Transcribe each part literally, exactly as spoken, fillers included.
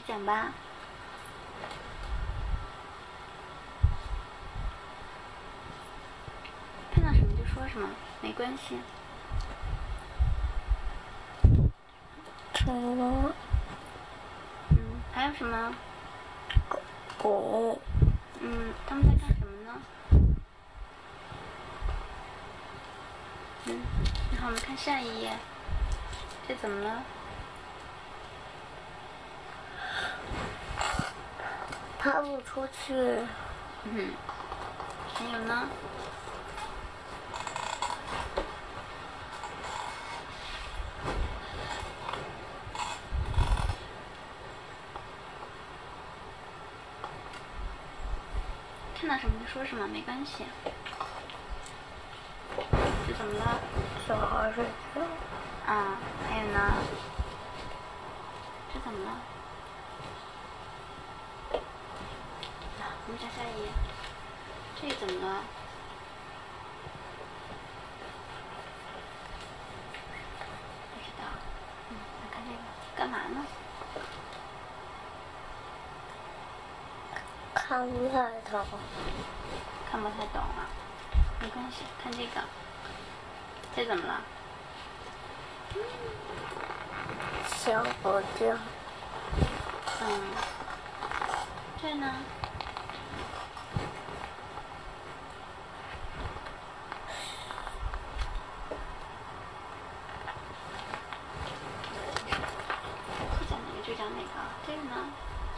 讲吧。看到什么就说什么，没关系。 什么？ 嗯，还有什么？ 狗。 嗯，他们在干什么呢？嗯，然后我们看下一页，这怎么了？ 爬不出去。 嗯，还有呢？看到什么就说什么，没关系。这怎么了？ 小孩睡觉。 啊，还有呢？这怎么了？我们看下一页，这怎么了？不知道。嗯，来看这个，干嘛呢？ 看不太懂。 看不太懂啊，没关系，看这个。这怎么了？ 小狗叫。 嗯。这呢？不讲哪个就讲哪个。这个呢？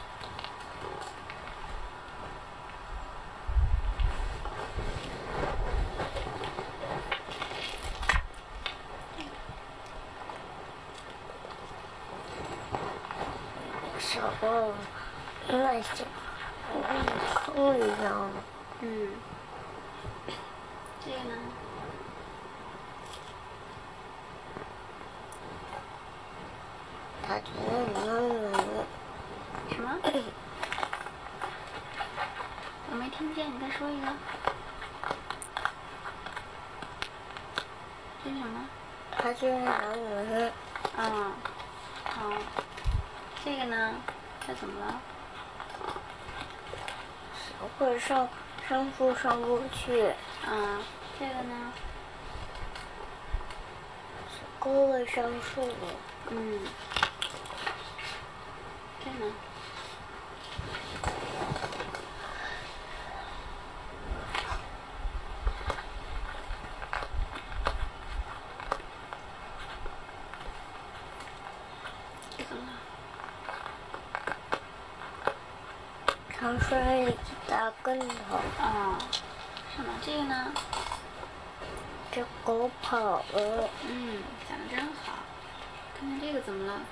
小狗那小坑一样。 嗯。这个呢？ 它觉得冷冷。 什么？我没听见，你再说一个。这是什么？ 它觉得冷冷。 嗯，好。这个呢？这怎么了？ 小狗上上树上不去。 嗯，这个呢？ 小狗会上树。 嗯。这呢？这怎么了？ 常摔一大跟头。 哦，什么？这个呢？ 这狗跑了。 嗯，讲得真好。看看这个怎么了？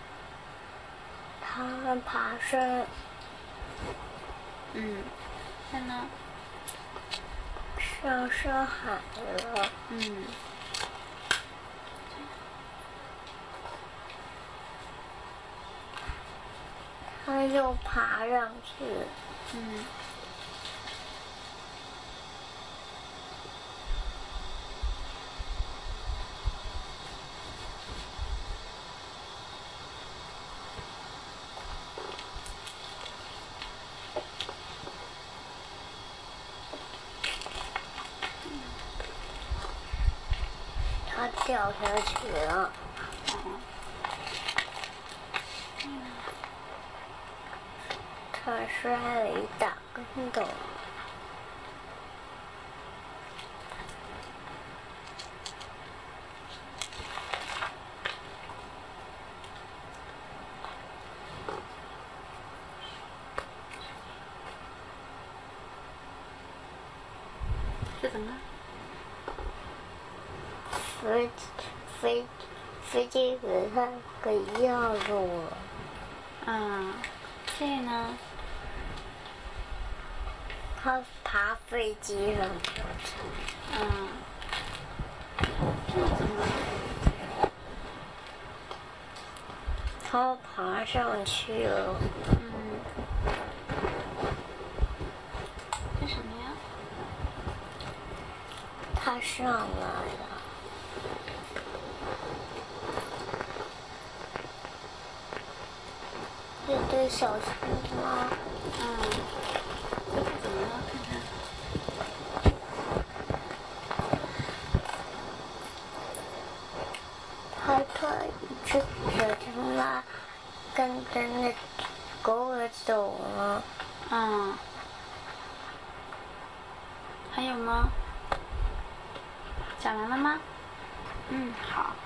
它爬山。 嗯，这呢？ 上山海了。 嗯。 它又爬上去。 嗯。 它掉下去了。 哦。嗯。 它摔了一大跟头。 这怎么了？ 飞飞飞机给它给压住了。 啊，这个呢？ 它爬飞机上去。 嗯。这个怎么了？ 它爬上去了。 嗯。这什么呀？ 它上来了。 有对小熊猫。 嗯，这是怎么了？看看。 还可以去小熊猫跟着那狗儿走了。 嗯。还有吗？讲完了吗？嗯，好。